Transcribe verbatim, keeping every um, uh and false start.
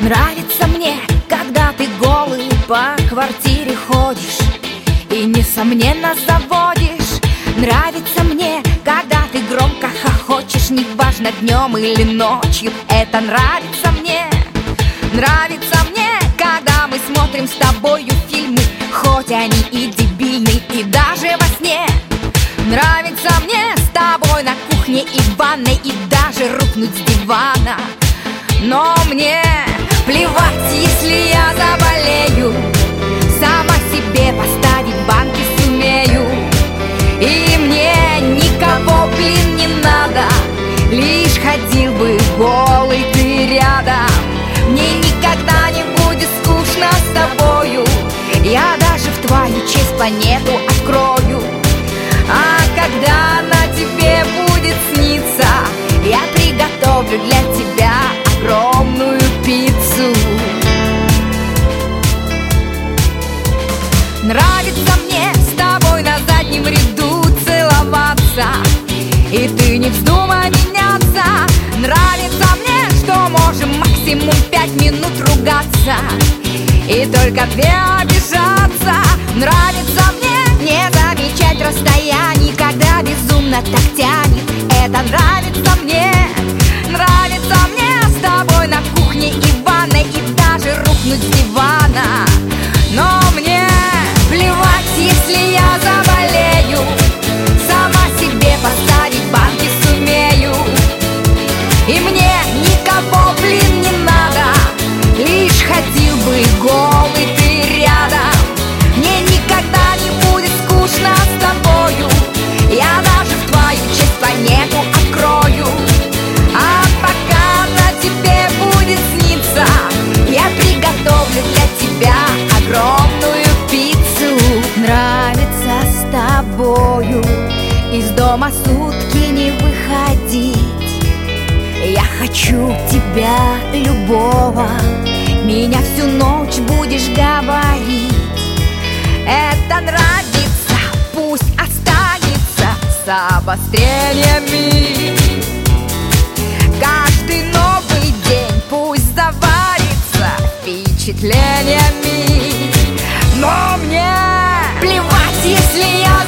Нравится мне, когда ты голый по квартире ходишь и несомненно заводишь. Нравится мне, когда ты громко хохочешь, неважно днем или ночью. Это нравится мне. Нравится мне, когда мы смотрим с тобою фильмы, хоть они и дебильны, и даже во сне. Нравится мне с тобой на кухне и в ванной, и даже рухнуть с дивана. Но мне плевать, если я заболею, сама себе поставить банки сумею. И мне никого, блин, не надо, лишь ходил бы голый ты рядом. Мне никогда не будет скучно с тобою, я даже в твою честь планету открою. А когда она тебе будет сниться, я приготовлю для тебя огромную пиццу. Нравится мне с тобой на заднем ряду целоваться, и ты не вздумай меняться. Нравится мне, что можем максимум пять минут ругаться и только две обижаться. Нравится мне не замечать расстояний, когда безумно так тянет. Это нравится мне. Нравится мне с тобой на кухне и в ванной, и даже рухнуть с дивана. Но мне плевать, если я заболею, сама себе поставить банки сумею. И мне никого, блин, не надо, лишь ходил бы голый ты рядом. Мне никогда не будет скучно с тобою, я даже в твою честь планету открою. А пока она тебе будет сниться, я приготовлю для тебя огромную пиццу. Нравится с тобою из дома сутки не выходить. Я хочу тебя любого, меня всю ночь будешь говорить. Это нравится, пусть останется с обострениями. Каждый новый день пусть заварится впечатлениями. Но мне плевать, если я